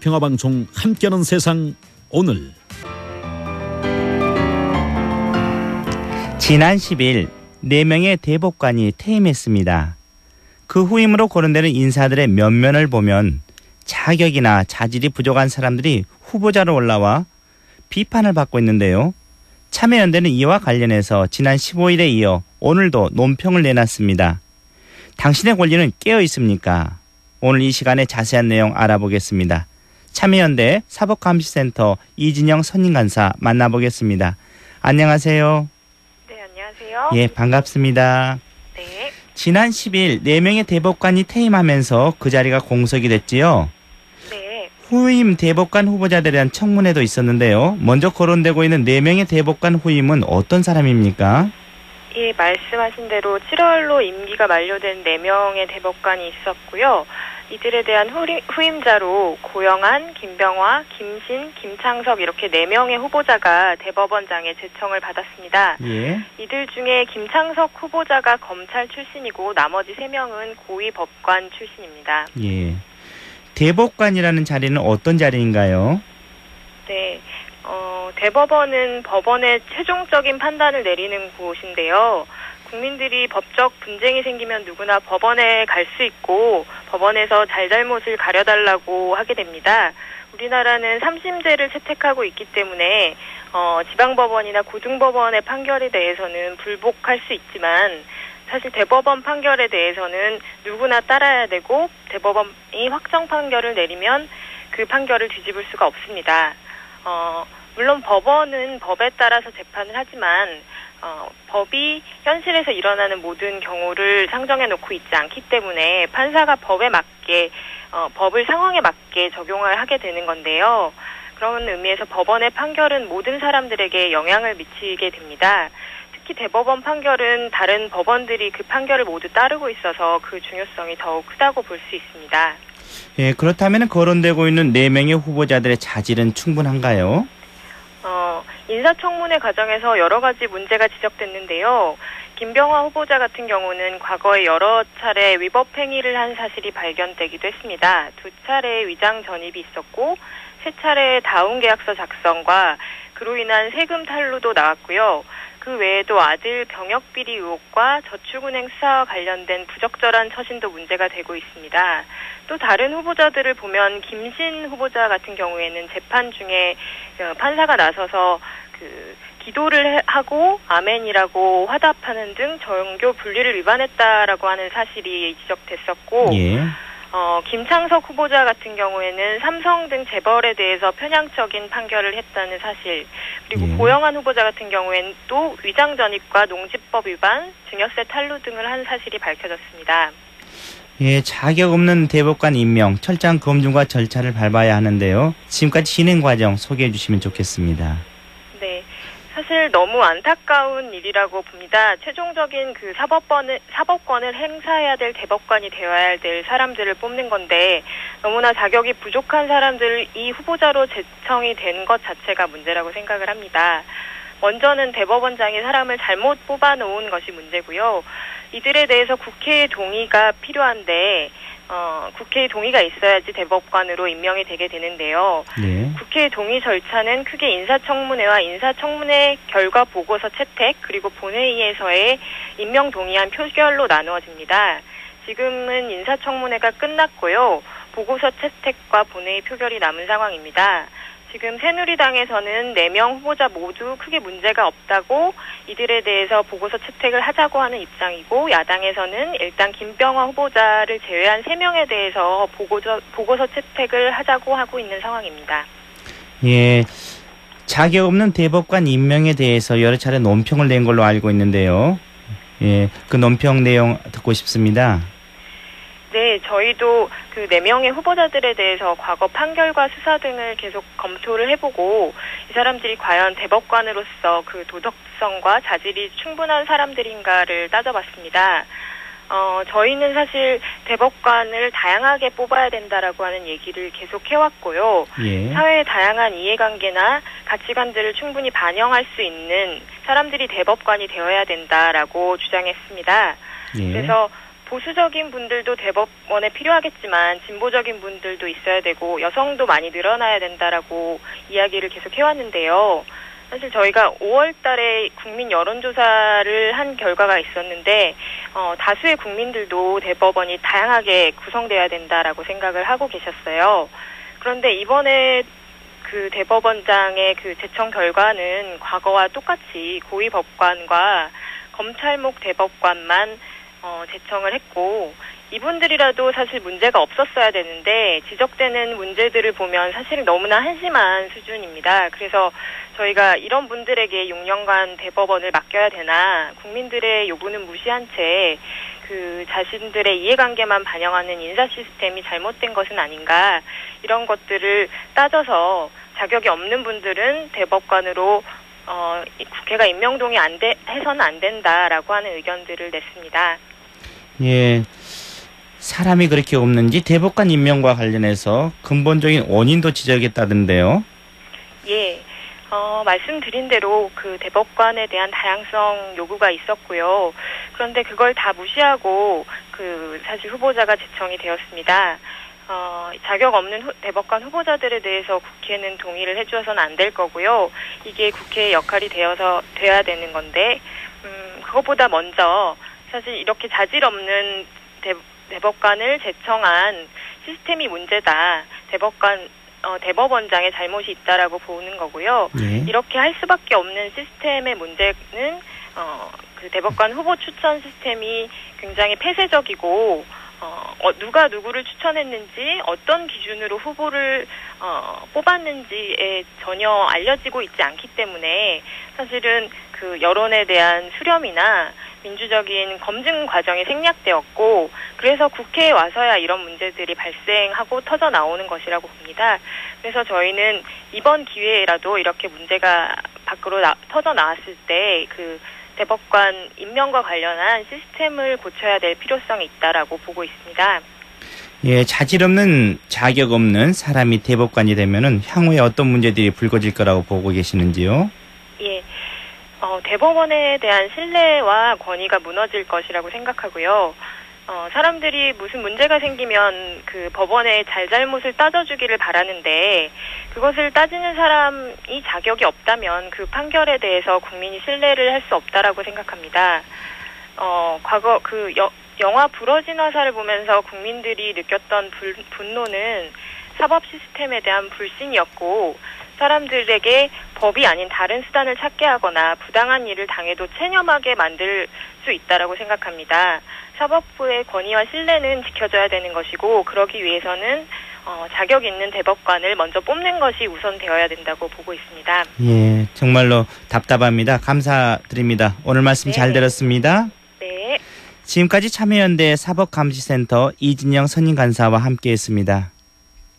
평화방송 함께하는 세상 오늘 지난 10일 4명의 대법관이 퇴임했습니다. 그 후임으로 거론되는 인사들의 면면을 보면 자격이나 자질이 부족한 사람들이 후보자로 올라와 비판을 받고 있는데요. 참여연대는 이와 관련해서 지난 15일에 이어 오늘도 논평을 내놨습니다. 당신의 권리는 깨어 있습니까? 오늘 이 시간에 자세한 내용 알아보겠습니다. 참여연대 사법감시센터 이진영 선임간사 만나보겠습니다. 안녕하세요. 네, 안녕하세요. 예, 반갑습니다. 네. 지난 10일 4명의 대법관이 퇴임하면서 그 자리가 공석이 됐지요. 네. 후임 대법관 후보자들에 대한 청문회도 있었는데요. 먼저 거론되고 있는 4명의 대법관 후임은 어떤 사람입니까? 예, 말씀하신 대로 7월로 임기가 만료된 4명의 대법관이 있었고요. 이들에 대한 후임자로 고영한, 김병화, 김신, 김창석 이렇게 4명의 후보자가 대법원장에 제청을 받았습니다. 예. 이들 중에 김창석 후보자가 검찰 출신이고 나머지 3명은 고위법관 출신입니다. 예. 대법관이라는 자리는 어떤 자리인가요? 네. 대법원은 법원의 최종적인 판단을 내리는 곳인데요. 국민들이 법적 분쟁이 생기면 누구나 법원에 갈 수 있고 법원에서 잘잘못을 가려달라고 하게 됩니다. 우리나라는 3심제를 채택하고 있기 때문에 지방법원이나 고등법원의 판결에 대해서는 불복할 수 있지만 사실 대법원 판결에 대해서는 누구나 따라야 되고 대법원이 확정 판결을 내리면 그 판결을 뒤집을 수가 없습니다. 물론 법원은 법에 따라서 재판을 하지만 법이 현실에서 일어나는 모든 경우를 상정해 놓고 있지 않기 때문에 판사가 법에 맞게 법을 상황에 맞게 적용을 하게 되는 건데요. 그런 의미에서 법원의 판결은 모든 사람들에게 영향을 미치게 됩니다. 특히 대법원 판결은 다른 법원들이 그 판결을 모두 따르고 있어서 그 중요성이 더욱 크다고 볼 수 있습니다. 예, 그렇다면 거론되고 있는 4명의 후보자들의 자질은 충분한가요? 인사청문회 과정에서 여러 가지 문제가 지적됐는데요. 김병화 후보자 같은 경우는 과거에 여러 차례 위법 행위를 한 사실이 발견되기도 했습니다. 2차례 위장 전입이 있었고 3차례 다운계약서 작성과 그로 인한 세금 탈루도 나왔고요. 그 외에도 아들 병역비리 의혹과 저축은행 수사와 관련된 부적절한 처신도 문제가 되고 있습니다. 또 다른 후보자들을 보면 김신 후보자 같은 경우에는 재판 중에 판사가 나서서 기도를 하고 아멘이라고 화답하는 등 정교 분리를 위반했다라고 하는 사실이 지적됐었고 예. 김창석 후보자 같은 경우에는 삼성 등 재벌에 대해서 편향적인 판결을 했다는 사실, 그리고 예. 고영한 후보자 같은 경우에는 또 위장 전입과 농지법 위반, 증여세 탈루 등을 한 사실이 밝혀졌습니다. 예, 자격 없는 대법관 임명, 철저한 검증과 절차를 밟아야 하는데요. 지금까지 진행 과정 소개해 주시면 좋겠습니다. 네. 사실 너무 안타까운 일이라고 봅니다. 최종적인 그 사법권을 행사해야 될 대법관이 되어야 될 사람들을 뽑는 건데 너무나 자격이 부족한 사람들이 후보자로 제청이 된 것 자체가 문제라고 생각을 합니다. 먼저는 대법원장이 사람을 잘못 뽑아놓은 것이 문제고요. 이들에 대해서 국회의 동의가 필요한데 국회의 동의가 있어야지 대법관으로 임명이 되게 되는데요. 네. 국회의 동의 절차는 크게 인사청문회와 인사청문회 결과 보고서 채택 그리고 본회의에서의 임명 동의안 표결로 나누어집니다. 지금은 인사청문회가 끝났고요. 보고서 채택과 본회의 표결이 남은 상황입니다. 지금 새누리당에서는 4명 후보자 모두 크게 문제가 없다고 이들에 대해서 보고서 채택을 하자고 하는 입장이고 야당에서는 일단 김병화 후보자를 제외한 3명에 대해서 보고서 채택을 하자고 하고 있는 상황입니다. 예, 자격 없는 대법관 임명에 대해서 여러 차례 논평을 낸 걸로 알고 있는데요. 예, 그 논평 내용 듣고 싶습니다. 네, 저희도 그 4명의 후보자들에 대해서 과거 판결과 수사 등을 계속 검토를 해보고 이 사람들이 과연 대법관으로서 그 도덕성과 자질이 충분한 사람들인가를 따져봤습니다. 저희는 사실 대법관을 다양하게 뽑아야 된다라고 하는 얘기를 계속 해왔고요. 예. 사회의 다양한 이해관계나 가치관들을 충분히 반영할 수 있는 사람들이 대법관이 되어야 된다라고 주장했습니다. 예. 그래서 보수적인 분들도 대법원에 필요하겠지만 진보적인 분들도 있어야 되고 여성도 많이 늘어나야 된다라고 이야기를 계속 해왔는데요. 사실 저희가 5월 달에 국민 여론조사를 한 결과가 있었는데 다수의 국민들도 대법원이 다양하게 구성돼야 된다라고 생각을 하고 계셨어요. 그런데 이번에 그 대법원장의 그 제청 결과는 과거와 똑같이 고위법관과 검찰목 대법관만 제청을 했고 이분들이라도 사실 문제가 없었어야 되는데 지적되는 문제들을 보면 사실 너무나 한심한 수준입니다. 그래서 저희가 이런 분들에게 6년간 대법원을 맡겨야 되나 국민들의 요구는 무시한 채 그 자신들의 이해관계만 반영하는 인사 시스템이 잘못된 것은 아닌가 이런 것들을 따져서 자격이 없는 분들은 대법관으로 국회가 임명동의 해서는 안 된다라고 하는 의견들을 냈습니다. 예, 사람이 그렇게 없는지 대법관 임명과 관련해서 근본적인 원인도 지적했다던데요. 예, 말씀드린 대로 그 대법관에 대한 다양성 요구가 있었고요. 그런데 그걸 다 무시하고 그 사실 후보자가 제청이 되었습니다. 자격 없는 대법관 후보자들에 대해서 국회는 동의를 해주어서는 안 될 거고요. 이게 국회의 역할이 돼야 되는 건데, 그것보다 먼저 사실 이렇게 자질 없는 대법관을 제청한 시스템이 문제다. 대법원장의 잘못이 있다라고 보는 거고요. 네. 이렇게 할 수밖에 없는 시스템의 문제는 그 대법관 후보 추천 시스템이 굉장히 폐쇄적이고 누가 누구를 추천했는지 어떤 기준으로 후보를 뽑았는지에 전혀 알려지고 있지 않기 때문에 사실은 그 여론에 대한 수렴이나 민주적인 검증 과정이 생략되었고 그래서 국회에 와서야 이런 문제들이 발생하고 터져 나오는 것이라고 봅니다. 그래서 저희는 이번 기회에라도 이렇게 문제가 밖으로 터져 나왔을 때 그 대법관 임명과 관련한 시스템을 고쳐야 될 필요성이 있다라고 보고 있습니다. 예, 자질 없는 자격 없는 사람이 대법관이 되면은 향후에 어떤 문제들이 불거질 거라고 보고 계시는지요? 예, 대법원에 대한 신뢰와 권위가 무너질 것이라고 생각하고요. 사람들이 무슨 문제가 생기면 그 법원의 잘잘못을 따져주기를 바라는데 그것을 따지는 사람이 자격이 없다면 그 판결에 대해서 국민이 신뢰를 할 수 없다라고 생각합니다. 과거 그 영화 부러진 화살을 보면서 국민들이 느꼈던 분노는 사법 시스템에 대한 불신이었고 사람들에게 법이 아닌 다른 수단을 찾게 하거나 부당한 일을 당해도 체념하게 만들 수 있다라고 생각합니다. 사법부의 권위와 신뢰는 지켜져야 되는 것이고 그러기 위해서는 자격 있는 대법관을 먼저 뽑는 것이 우선되어야 된다고 보고 있습니다. 예, 정말로 답답합니다. 감사드립니다. 오늘 말씀 잘 들었습니다. 네. 지금까지 참여연대 사법감시센터 이진영 선임간사와 함께했습니다.